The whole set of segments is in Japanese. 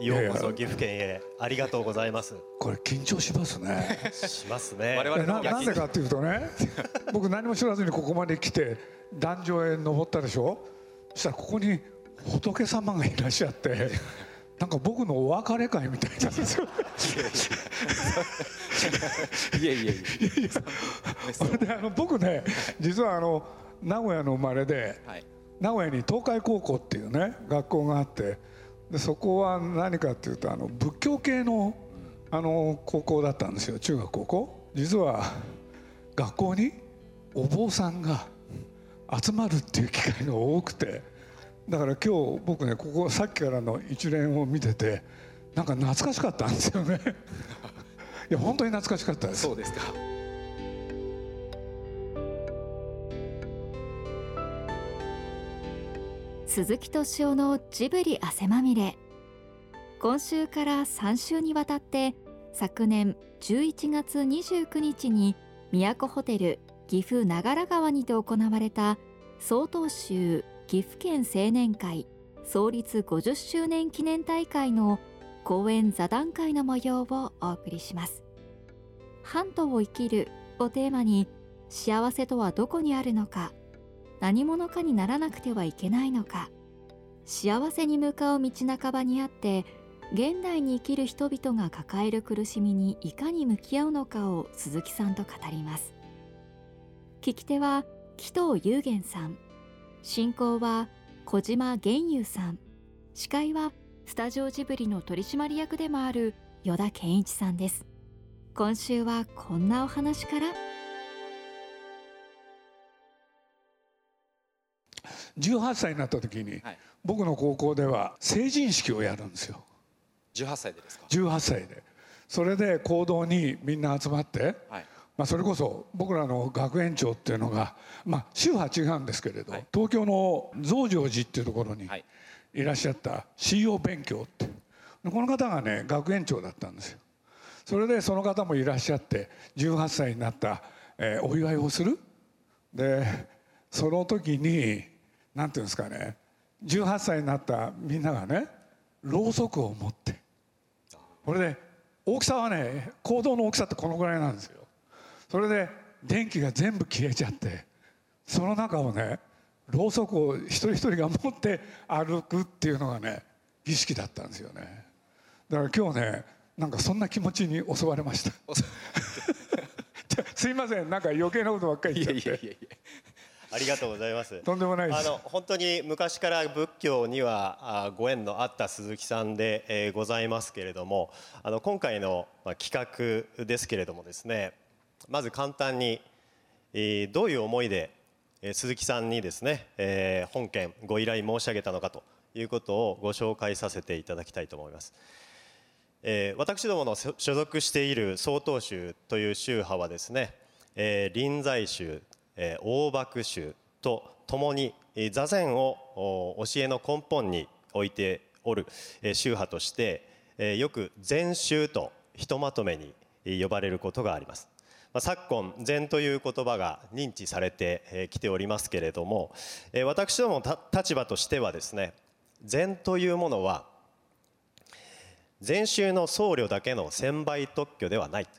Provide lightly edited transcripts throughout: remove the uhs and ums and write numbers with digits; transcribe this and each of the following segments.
ようこそ岐阜県へありがとうございます。 これ緊張しますね。 しますね。 我々のなんでかっていうとね、僕何も知らずにここまで来て壇上へ登ったでしょ。そしたらここに仏様がいらっしゃって、なんか僕のお別れ会みたいなんですよ。 いやいやいや。 それで僕ね、実は名古屋の生まれで、 はい、 名古屋に東海高校っていうね学校があって、でそこは何かっていうと仏教系の高校だったんですよ。中学高校。実は学校にお坊さんが集まるっていう機会が多くて、だから今日僕ね、ここさっきからの一連を見ててなんか懐かしかったんですよね。いや本当に懐かしかったです。 そうですか。 鈴木敏夫のジブリ汗まみれ。今週から3週にわたって昨年11月29日に都ホテル岐阜長良川にて行われた曹洞宗岐阜県青年会創立50周年記念大会の講演座談会の模様をお送りします。ハントを生きるをテーマに、幸せとはどこにあるのか、何者かにならなくてはいけないのか、幸せに向かう道半ばにあって現代に生きる人々が抱える苦しみにいかに向き合うのかを鈴木さんと語ります。聞き手は紀藤祐玄さん、進行は小島玄雄さん、司会はスタジオジブリの取締役でもある依田健一さんです。今週はこんなお話から。 18歳になった時に、 はい、 僕の高校では成人式をやるんですよ。 18歳でですか。 18歳で。それで講堂にみんな集まって、 はい、 それこそ僕らの学園長っていうのが、宗派違うんですけれど、 はい、 東京の増上寺っていうところにいらっしゃった信用勉強って、この方がね学園長だったんですよ。それでその方もいらっしゃって18歳になった、お祝いをする。でその時になんていうんですかね、18歳になったみんながねろうそくを持って、これで大きさはね、講堂の大きさってこのぐらいなんですよ。それで電気が全部消えちゃって、その中をねろうそくを一人一人が持って歩くっていうのがね儀式だったんですよね。だから今日ねなんかそんな気持ちに襲われました。すいません、なんか余計なことばっかり言っちゃって。 ありがとうございます。 とんでもないです。 本当に昔から仏教にはご縁のあった鈴木さんで、ございますけれども、今回の企画ですけれどもですね、まず簡単に、どういう思いで、鈴木さんにですね、本件ご依頼申し上げたのかということをご紹介させていただきたいと思います。私どもの所属している曹洞宗という宗派はですね、臨済宗、大幕宗とともに座禅を教えの根本に置いておる宗派として、よく禅宗とひとまとめに呼ばれることがあります。昨今禅という言葉が認知されてきておりますけれども、私どもの立場としてはですね、禅というものは禅宗の僧侶だけの専売特許ではない。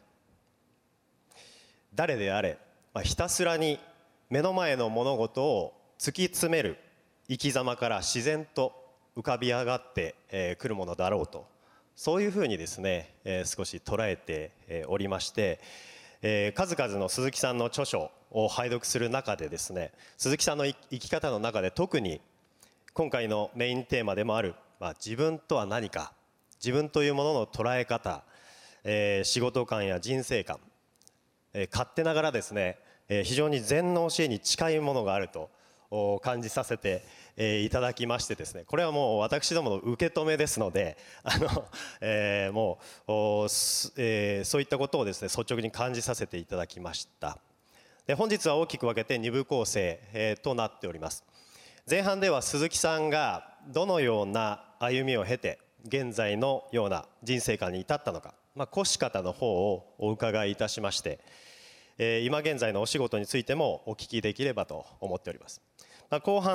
誰であれ、ひたすらに目の前の物事を突き詰める生き様から自然と浮かび上がってくるものだろうと、そういうふうにですね、少し捉えておりまして、数々の鈴木さんの著書を拝読する中でですね、鈴木さんの生き方の中で特に今回のメインテーマでもある、自分とは何か、自分というものの捉え方、仕事観や人生観、勝手ながらですね、非常に禅の教えに近いものがあると感じさせていただきましてですね、これはもう私どもの受け止めですので、もうそういったことをですね率直に感じさせていただきました。で本日は大きく分けて2部構成、となっております。前半では鈴木さんがどのような歩みを経て現在のような人生観に至ったのか、越し方の方をお伺いいたしまして、今現在のお仕事についてもお聞きできればと思っております。後半、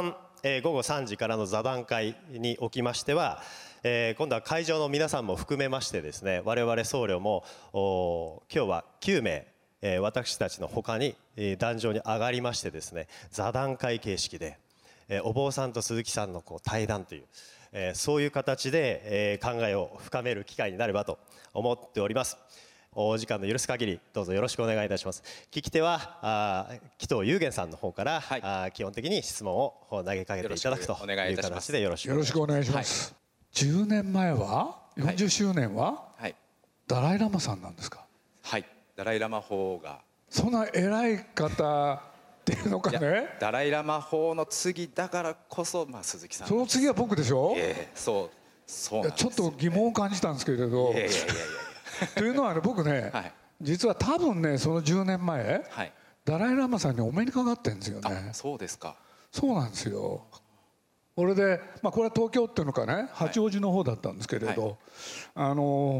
午後3時からの座談会におきましては、今度は会場の皆さんも含めましてですね、我々僧侶も今日は9名、私たちの他に壇上に上がりましてですね、座談会形式で、お坊さんと鈴木さんの対談という、そういう形で、考えを深める機会になればと思っております。お時間の許す限りどうぞよろしくお願いいたします。聞き手は紀藤祐玄さんの方から、はい、基本的に質問を投げかけていただくという形でよろしくお願いします。 10年前は40周年は、 はい、 ダライラマさんなんですか。 はい、ダライラマ法がそんな偉い方っていうのかね。 ダライラマ法の次だからこそ、鈴木さん、 その次は僕でしょ。 そうなんですよね。 ちょっと疑問を感じたんですけれど。というのはね、僕ね、はい、実は多分ね、その10年前、はい、ダライラマさんにお目にかかってるんですよね。 そうですか。そうなんですよ。これで、これは東京っていうのかね、八王子の方だったんですけれど、はい、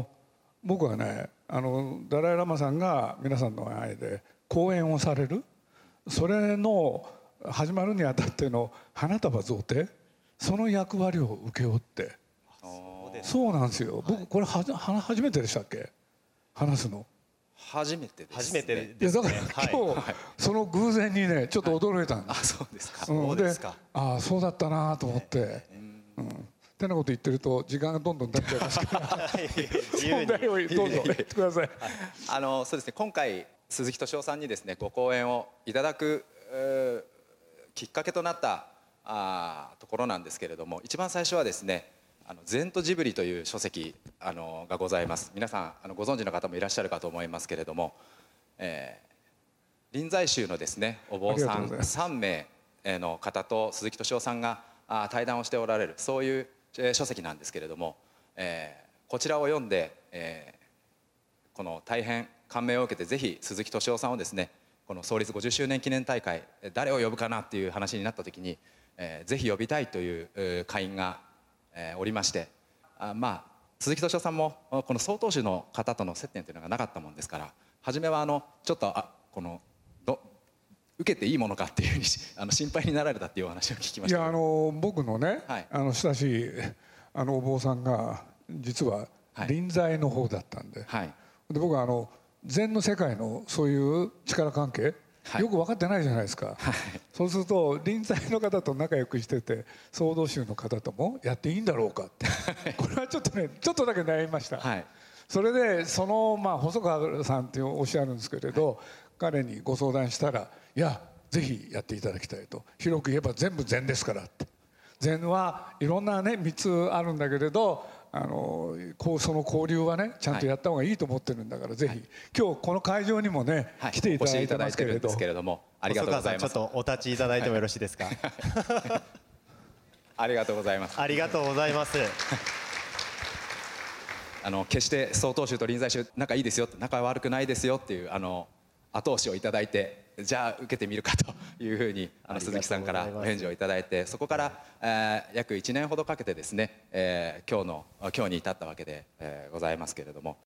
僕はね、ダライラマさんが皆さんの前で講演をされる、それの始まるにあたっての花束贈呈、その役割を請け負って。そうなんですよ。僕これ初めてでしたっけ、話すの。 初めてですね。 初めてですね。 だから今日その偶然にね、ちょっと驚いたんです。 そうですか。 で、そうだったなと思って。ってなこと言ってると時間がどんどん経っちゃいますから。本題をどうぞ言ってください。 そうですね。今回鈴木敏夫さんにですね、ご講演をいただくきっかけとなったところなんですけれども、一番最初はですね、禅とジブリという書籍がございます。皆さんご存知の方もいらっしゃるかと思いますけれども、臨済宗のですね、お坊さん3名の方と鈴木敏夫さんが対談をしておられる、そういう書籍なんですけれども、こちらを読んで、この大変感銘を受けて、ぜひ鈴木敏夫さんをですね、この創立50周年記念大会誰を呼ぶかなっていう話になった時に、ぜひ呼びたいという会員がおりまして、鈴木敏夫さんもこの曹洞宗の方との接点というのがなかったもんですから、初めはちょっと受けていいものかっていうふうに心配になられたっていうお話を聞きました。 いや、僕のね、はい、親しいお坊さんが実は臨済の方だったんで、はい、で僕は禅の世界のそういう力関係、はい、よく分かってないじゃないですか、はい、そうすると臨済の方と仲良くしてて曹洞宗の方ともやっていいんだろうかってこれはちょっとね、ちょっとだけ悩みました、はい、それで細川さんっておっしゃるんですけれど、はい、彼にご相談したら、いやぜひやっていただきたいと、広く言えば全部禅ですからって、禅はいろんなね3つあるんだけれど、その交流はねちゃんとやった方がいいと思ってるんだから、はい、ぜひ今日この会場にもね、はい、来ていただいてますけれど、 ありがとうございます。 ちょっとお立ちいただいてもよろしいですか。 ありがとうございます。 ありがとうございます。 決して曹洞宗と臨済宗仲いいですよって、仲悪くないですよっていう後押しをいただいて、じゃあ受けてみるかというふうに鈴木さんからお返事をいただいて、そこから約1年ほどかけてですね、今日に至ったわけでございますけれども、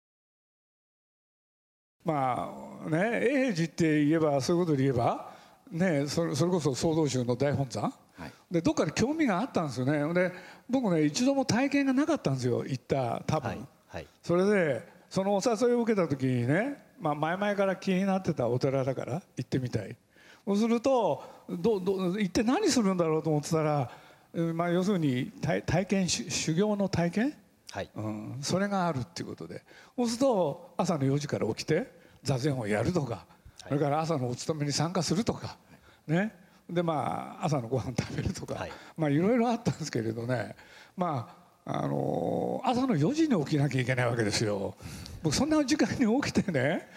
永平寺って言えば、そういうことで言えばね、それこそ曹洞宗の大本山、はい、でどっかで興味があったんですよね。で僕ね、一度も体験がなかったんですよ、行った多分、はいはい、それでそのお誘いを受けた時にね、前々から気になってたお寺だから行ってみたい。そうすると行って何するんだろうと思ってたら、要するに体験、修行の体験、はい、それがあるっていうことで、そうすると朝の4時から起きて座禅をやるとか、それから朝のお勤めに参加するとか、ね、で朝のご飯食べるとか、いろいろあったんですけれどね、朝の4時に起きなきゃいけないわけですよ。僕そんな時間に起きてね、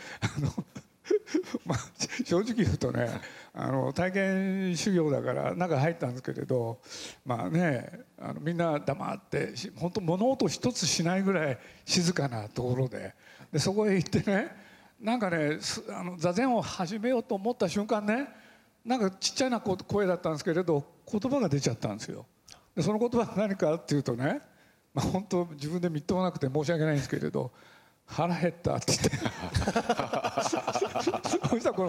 正直言うとね、体験修行だから中入ったんですけれど、みんな黙って本当物音一つしないぐらい静かなところで、そこへ行ってね、なんかね、座禅を始めようと思った瞬間ね、なんかちっちゃな声だったんですけれど、言葉が出ちゃったんですよ。でその言葉は何かっていうとね、本当自分でみっともなくて申し訳ないんですけれど、腹減ったって言ってそしたらこの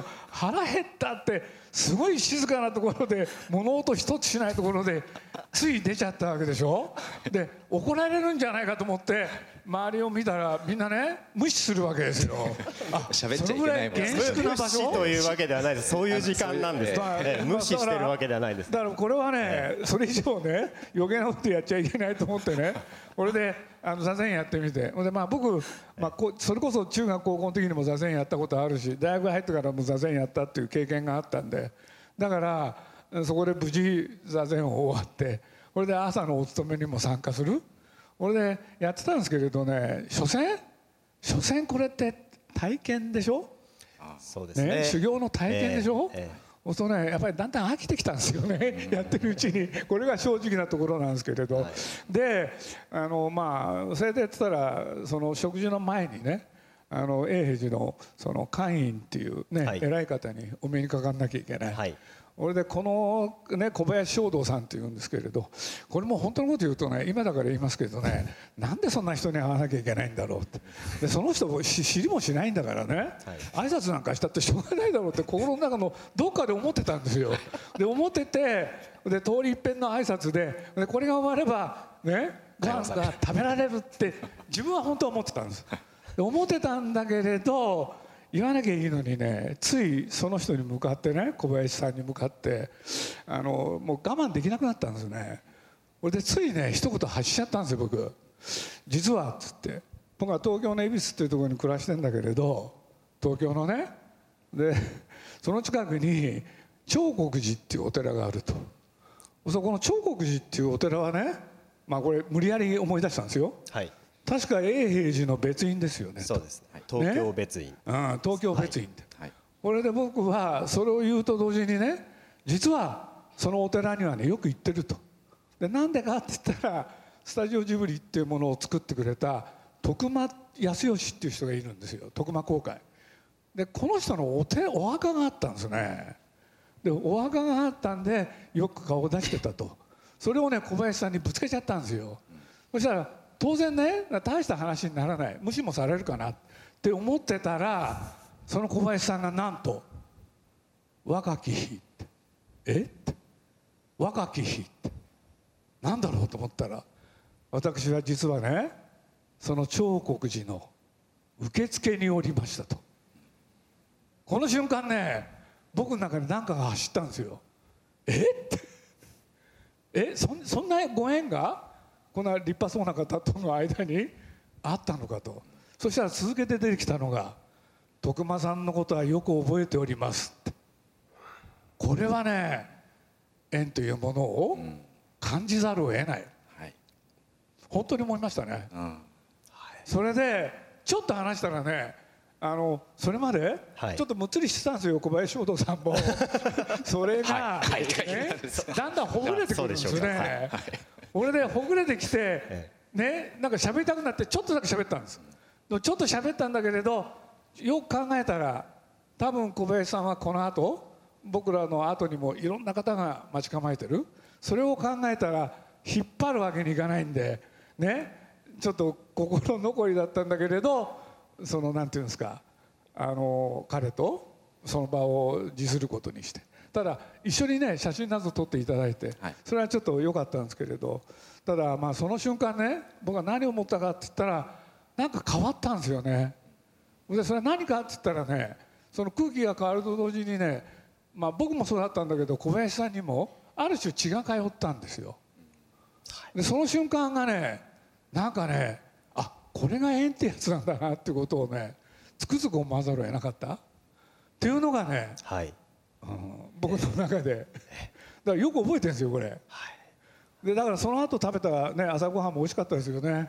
腹減ったってすごい静かなところで物音一つしないところでつい出ちゃったわけでしょ。で怒られるんじゃないかと思って周りを見たらみんなね無視するわけですよ。 喋っちゃいけないもん。 厳粛な場所無視というわけではないです。そういう時間なんです。無視してるわけではないです。 だからこれはね、それ以上ね余計なことやっちゃいけないと思ってね、これで座禅やってみて、で僕、それこそ中学高校の時にも座禅やったことあるし、大学入ってからも座禅やったっていう経験があったんで、だからそこで無事座禅を終わって、これで朝のお勤めにも参加する、これでやってたんですけれどね、所詮これって体験でしょ。 そうですね。 修行の体験でしょ。そうね、やっぱりだんだん飽きてきたんですよね、やってるうちに。これが正直なところなんですけれど、でそれでやってたら、その食事の前にね、永平寺のその監院っていうね、偉い方にお目にかかんなきゃいけない。俺でこのね小林正道さんっていうんですけれど、これも本当のこと言うとね、今だから言いますけどね、なんでそんな人に会わなきゃいけないんだろうって。でその人も知りもしないんだからね、挨拶なんかしたってしょうがないだろうって心の中のどっかで思ってたんですよ。で思ってて、で通り一遍の挨拶で、これが終わればねご飯が食べられるって自分は本当は思ってたんです。で思ってたんだけれど、言わなきゃいいのにね、ついその人に向かってね、小林さんに向かってもう我慢できなくなったんですよね。これでついね一言発しちゃったんですよ、僕。実はっつって、僕は東京の恵比寿っていうところに暮らしてんだけれど、東京のね、でその近くに長国寺っていうお寺があると。そこの長国寺っていうお寺はね、これ無理やり思い出したんですよ。確か永平寺の別院ですよね。 そうですね。東京別院。 東京別院って。これで僕はそれを言うと同時にね、実はそのお寺にはねよく行ってると。でなんでかって言ったら、スタジオジブリっていうものを作ってくれた徳間康義っていう人がいるんですよ、徳間公会で。この人のお墓があったんですね。でお墓があったんでよく顔を出してたと。それをね小林さんにぶつけちゃったんですよ。そしたら当然ね、大した話にならない、無視もされるかなって思ってたら、その小林さんがなんと「若き日」って「えっ?」て「若き日」ってなんだろうと思ったら、私は実はねその長国寺の受付におりましたと。この瞬間ね、僕の中に何かが走ったんですよ。そんなご縁がこんな立派そうな方との間にあったのかと。そしたら続けて出てきたのが「徳間さんのことはよく覚えております」って。これはね縁というものを感じざるを得ない、本当に思いましたね。それでちょっと話したらね、それまでちょっとむっつりしてたんですよ、小林正道さんも。それがだんだんほぐれてくるんですね。俺でほぐれてきてね、なんか喋りたくなってちょっとだけ喋ったんです。ちょっと喋ったんだけれど、よく考えたら多分小林さんはこの後、僕らの後にもいろんな方が待ち構えてる。それを考えたら引っ張るわけにいかないんでね、ちょっと心残りだったんだけれど、そのなんていうんですか、彼とその場を辞することにして、ただ一緒にね写真など撮っていただいて、それはちょっと良かったんですけれど、ただその瞬間ね、僕は何を思ったかって言ったら、なんか変わったんですよね。でそれは何かって言ったらね、その空気が変わると同時にね、僕もそうだったんだけど小林さんにもある種血が通ったんですよ。でその瞬間がね、なんかね、これが縁ってやつなんだなっていうことをね、つくづく思わざるを得なかったっていうのがね、僕の中でだからよく覚えてるんですよこれ。でだからその後食べたね朝ごはんも美味しかったですよね。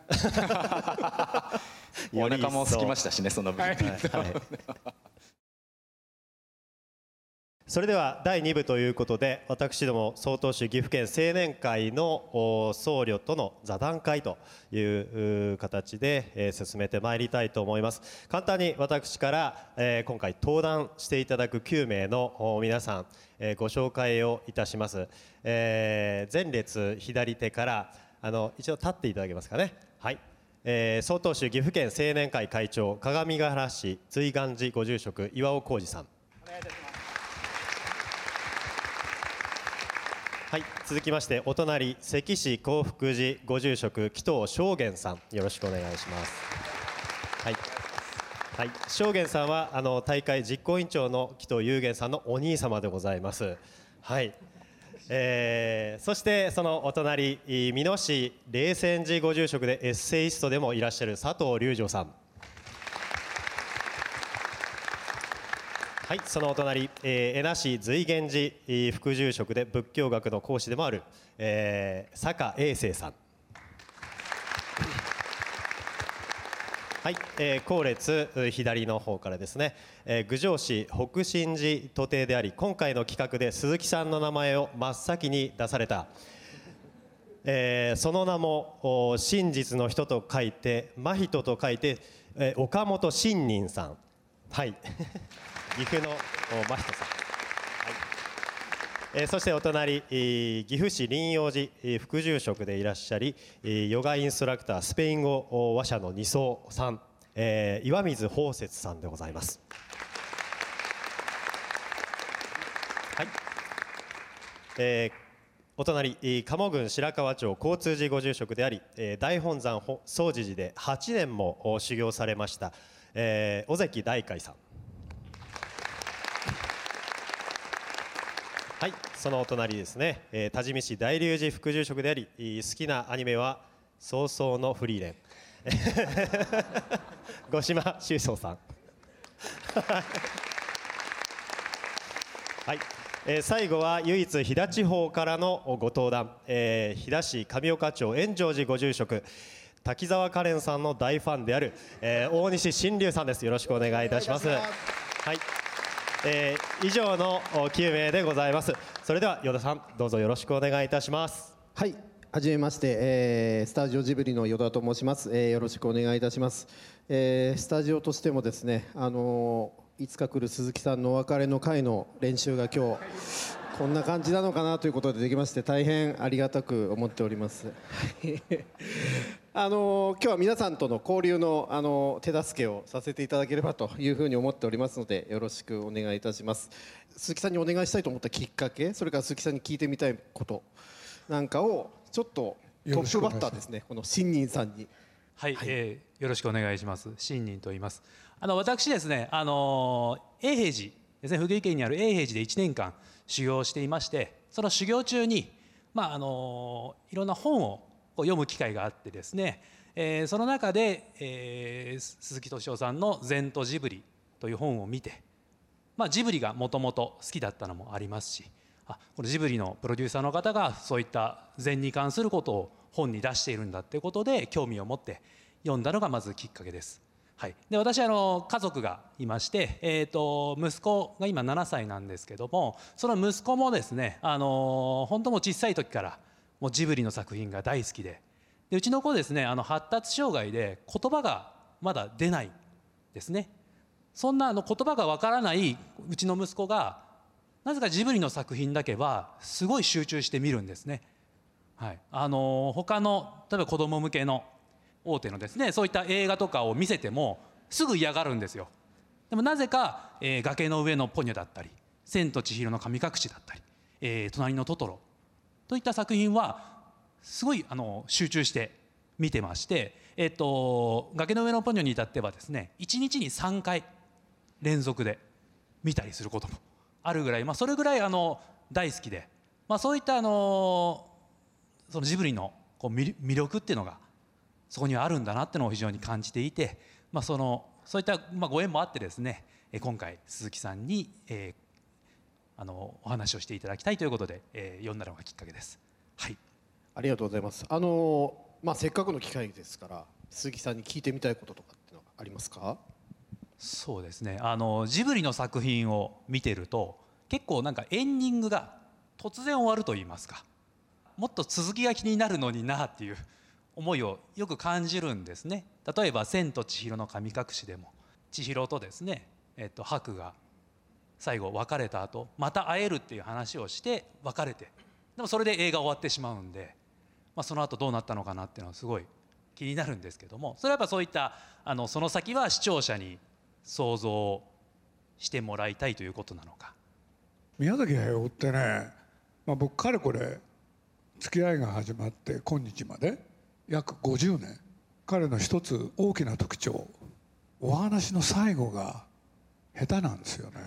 お腹も空きましたしね、その分。 それでは第2部ということで、私ども曹洞宗岐阜県青年会の僧侶との座談会という形で進めてまいりたいと思います。簡単に私から今回登壇していただく9名の皆さんご紹介をいたします。前列左手から一度立っていただけますかね。曹洞宗岐阜県青年会会長、鏡ヶ原市瑞岩寺ご住職岩尾浩二さん。お願いいたします。 はい、続きましてお隣関市興福寺ご住職紀藤正元さん、よろしくお願いします。はい、はい、正元さんは大会実行委員長の紀藤雄元さんのお兄様でございます。はい、そしてそのお隣美濃市霊泉寺ご住職でエッセイストでもいらっしゃる佐藤隆女さん。はい、そのお隣、恵那市随源寺副住職で仏教学の講師でもある、坂英生さん。はい、後列左の方からですね、郡上市北信寺徒弟であり、今回の企画で鈴木さんの名前を真っ先に出された、その名も真実の人と書いて真人と書いて、岡本真人さん。はい岐阜の真人さん、はい、そしてお隣岐阜市林陽寺副住職でいらっしゃりヨガインストラクタースペイン語話者の二層さん、岩水宝雪さんでございます。はい、お隣賀茂郡白川町交通寺ご住職であり大本山総持寺で8年も修行されました、尾関大海さん。はい、そのお隣ですね、多治見市大龍寺副住職であり好きなアニメは早々のフリーレン五島修宗さんはい、最後は唯一飛騨地方からのご登壇、飛騨市上岡町円城寺ご住職滝沢カレンさんの大ファンである、大西真龍さんです。よろしくお願いいたします。はい、以上の9名でございます。それでは与田さん、どうぞよろしくお願いいたします。 はい、はじめまして、スタジオジブリの与田と申します。よろしくお願いいたします。スタジオとしてもですね、いつか来る鈴木さんのお別れの会の練習が今日こんな感じなのかなということでできまして、大変ありがたく思っております今日は皆さんとの交流の手助けをさせていただければというふうに思っておりますので、よろしくお願いいたします。鈴木さんにお願いしたいと思ったきっかけ、それから鈴木さんに聞いてみたいことなんかをちょっとトップバッターですね、この新人さんに。 はい、よろしくお願いします。新人と言います。私ですね、永平寺ですね、福井県にある永平寺で1年間修行していまして、その修行中に、いろんな本を読む機会があってですね、その中で、鈴木敏夫さんの「禅とジブリ」という本を見て、ジブリがもともと好きだったのもありますし、このジブリのプロデューサーの方がそういった禅に関することを本に出しているんだということで興味を持って読んだのがまずきっかけです。はい、で私家族がいまして、息子が今7歳なんですけども、その息子もですね、本当もう小さい時からもうジブリの作品が大好きで、うちの子ですね、発達障害で言葉がまだ出ないですね。そんな言葉がわからないうちの息子がなぜかジブリの作品だけはすごい集中して見るんですね。はい、他の例えば子供向けの大手のですね、そういった映画とかを見せてもすぐ嫌がるんですよ。でもなぜか、崖の上のポニョだったり千と千尋の神隠しだったり、隣のトトロといった作品はすごい集中して見てまして、崖の上のポニョに至ってはですね、1日に3回連続で見たりすることもあるぐらい、それぐらい大好きで、そういったそのジブリの魅力っていうのがそこにはあるんだなっていうのを非常に感じていて、そういったご縁もあってですね、今回鈴木さんに、お話をしていただきたいということで、呼んだのがきっかけです。はい、 ありがとうございます。せっかくの機会ですから鈴木さんに聞いてみたいこととかってのはありますか？ そうですね、ジブリの作品を見てると結構なんかエンディングが突然終わると言いますか、もっと続きが気になるのになっていう思いをよく感じるんですね。例えば千と千尋の神隠しでも千尋とですね、白が最後別れた後また会えるっていう話をして別れて、でもそれで映画終わってしまうんで、その後どうなったのかなっていうのはすごい気になるんですけども、それはやっぱそういったその先は視聴者に想像してもらいたいということなのか。 宮崎駿ってね、僕かれこれ付き合いが始まって今日まで約50年、彼の一つ大きな特徴、お話の最後が下手なんですよね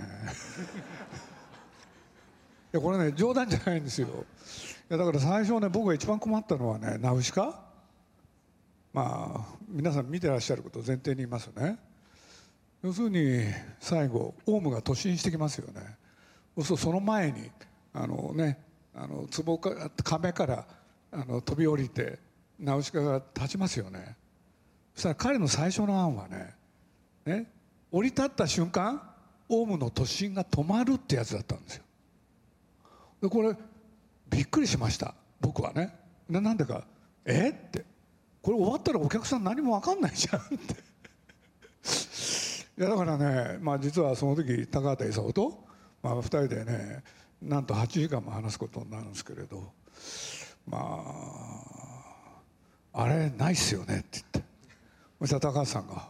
いやこれね冗談じゃないんですよ。いやだから最初ね、僕が一番困ったのはね、ナウシカ、まあ皆さん見てらっしゃることを前提に言いますね。要するに最後オウムが突進してきますよね。その前に壺か亀から飛び降りてナウシカが立ちますよね。そしたら彼の最初の案はね、降り立った瞬間オウムの突進が止まるってやつだったんですよ。でこれびっくりしました僕はね。なんでかってこれ終わったらお客さん何も分かんないじゃんっていやだからね、実はその時高畑勲と、2人でねなんと8時間も話すことになるんですけれど、あれないっすよねって言って、そしたら高畑さんが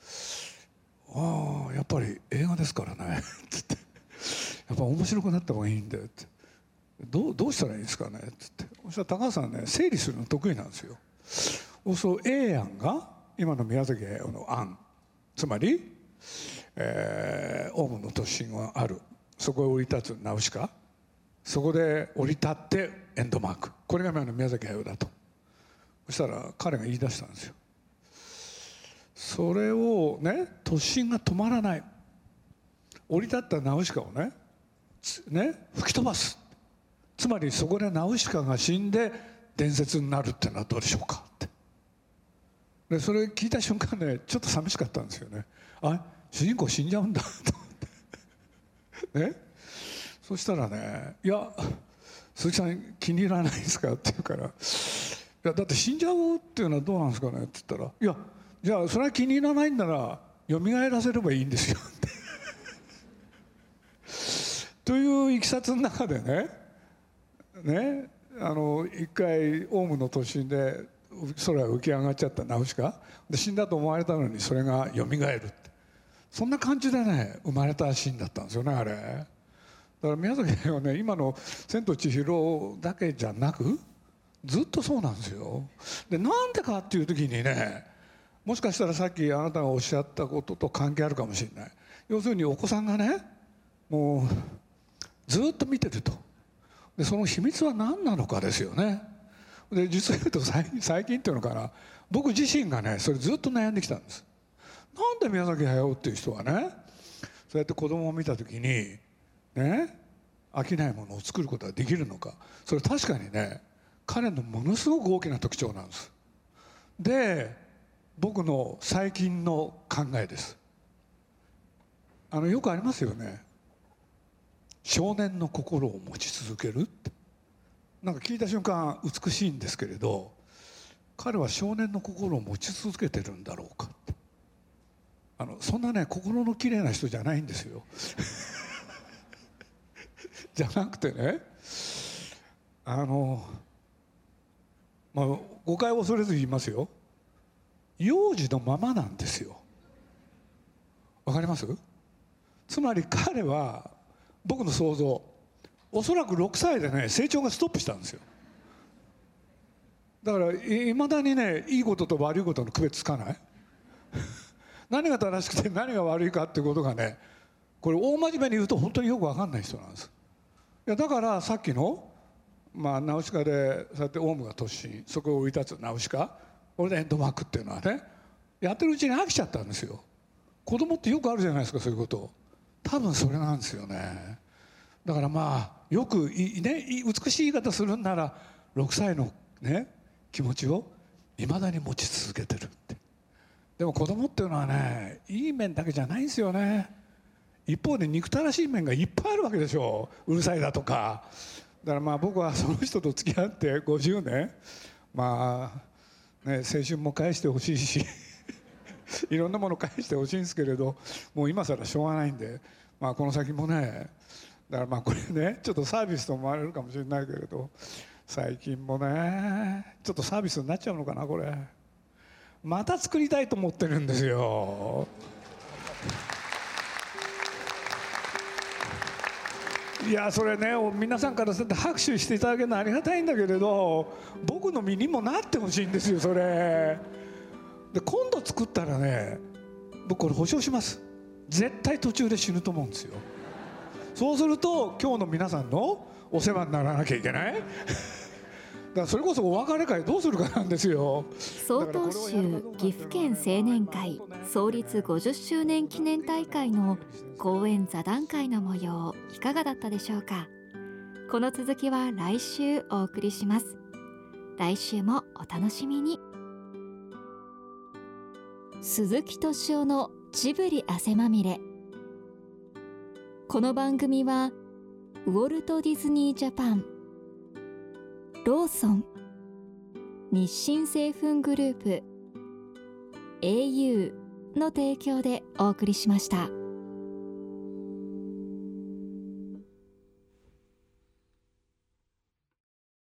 やっぱり映画ですからねって言って、やっぱ面白くなった方がいいんだよって、どうしたらいいですかねって言って、そしたら高橋さんね整理するの得意なんですよ。そう A 案が今の宮崎駿の案、つまり、オウムの突進はある、そこへ降り立つナウシカ、そこで降り立ってエンドマーク、これが今の宮崎駿だと。そしたら彼が言い出したんですよ。それをね、突進が止まらない、降り立ったナウシカをね吹き飛ばす、つまりそこでナウシカが死んで伝説になるってのはどうでしょうかって。でそれ聞いた瞬間ねちょっと寂しかったんですよね。主人公死んじゃうんだと思ってね。そしたらね、いや鈴木さん気に入らないですかって言うから、いやだって死んじゃうっていうのはどうなんですかねって言ったら、いやじゃあそれは気に入らないんなら蘇らせればいいんですよってといういきさつの中でね一回オウムの突進で空が浮き上がっちゃったナウシカで死んだと思われたのにそれが蘇るって、そんな感じでね生まれたシーンだったんですよねあれ。だから宮崎はね今の「千と千尋」だけじゃなくずっとそうなんですよ。でなんでかっていう時にね、もしかしたらさっきあなたがおっしゃったことと関係あるかもしれない。要するにお子さんがねもうずっと見てると。でその秘密は何なのかですよね。で実を言うと最近っていうのかな、僕自身がねそれずっと悩んできたんです。なんで宮崎駿っていう人はねそうやって子供を見た時に飽きないものを作ることができるのか。それ確かにね彼のものすごく大きな特徴なんです。で僕の最近の考えです。よくありますよね、少年の心を持ち続けるって。なんか聞いた瞬間美しいんですけれど、彼は少年の心を持ち続けてるんだろうかって。そんなね心のきれいな人じゃないんですよじゃなくてね、誤解を恐れず言いますよ、幼児のままなんですよ。わかります？つまり彼は僕の想像おそらく6歳でね成長がストップしたんですよ。だからいまだにねいいことと悪いことの区別つかない何が正しくて何が悪いかっていうことがね、これ大真面目に言うと本当によく分かんない人なんです。いやだからさっきのナウシカでそうやってオウムが突進、そこを降り立つナウシカ、これでエンドマークっていうのはねやってるうちに飽きちゃったんですよ。子供ってよくあるじゃないですかそういうこと。多分それなんですよね。だからよく美しい言い方するんなら6歳の気持ちをいまだに持ち続けてるって。でも子供っていうのはねいい面だけじゃないんですよね。一方で憎たらしい面がいっぱいあるわけでしょ。うるさいだとか。だから僕はその人と付き合って50年青春も返してほしいしいろんなもの返してほしいんですけれど、もう今更しょうがないんで、この先もね、だからこれねちょっとサービスと思われるかもしれないけれど、最近もねちょっとサービスになっちゃうのかな。これまた作りたいと思ってるんですよ。 いやそれね、皆さんからそうやって拍手していただけるのはありがたいんだけれど、僕の身にもなってほしいんですよそれで。今度作ったらね、僕これ保証します。絶対途中で死ぬと思うんですよ。そうすると今日の皆さんのお世話にならなきゃいけないだからそれこそお別れ会どうするかなんですよ。 曹洞宗岐阜県青年会創立50周年記念大会の講演座談会の模様、いかがだったでしょうか。この続きは来週お送りします。来週もお楽しみに。鈴木敏夫のジブリ汗まみれ。この番組はウォルト・ディズニー・ジャパン、ローソン、日清製粉グループ、au の提供でお送りしました。